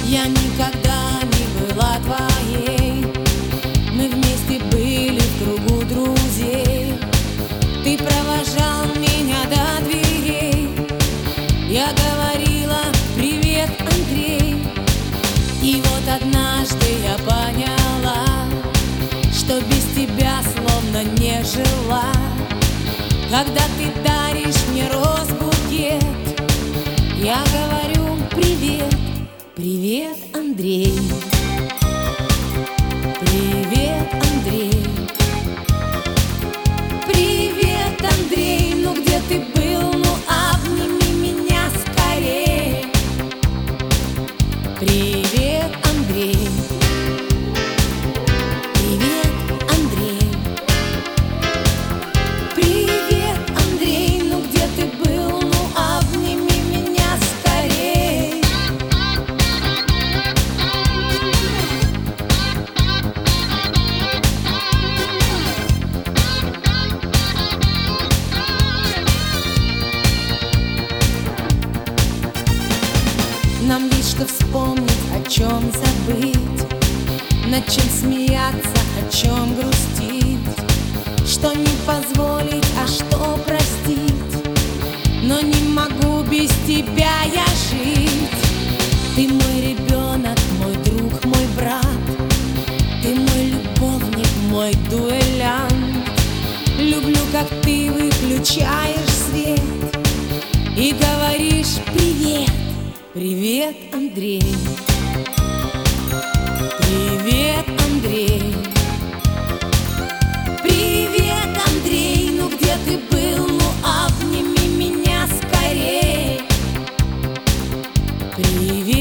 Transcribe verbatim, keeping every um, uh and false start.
Я никогда не была твоей, мы вместе были в кругу друзей. Ты провожал меня до дверей, я говорила: привет, Андрей. И вот однажды я поняла, что без тебя словно не жила. Когда ты даришь мне роз-букет, я говорю: привет, привет, Андрей. Привет, Андрей. Привет, Андрей. Ну где ты был? Ну обними меня скорее. Привет, Андрей. Привет, Андрей. Привет, Андрей. Ну где ты был? Ну обними меня скорее. Нам есть что вспомнить, о чем забыть, над чем смеяться, о чем грустить, что не позволить, а что простить. Но не могу без тебя я жить. Ты мой ребенок, мой друг, мой брат. Ты мой любовник, мой дуэлянт. Люблю, как ты выключаешь свет и говоришь: привет, привет, Андрей. Привет, Андрей. Привет, Андрей. Ну где ты был? Ну обними меня скорее. Привет.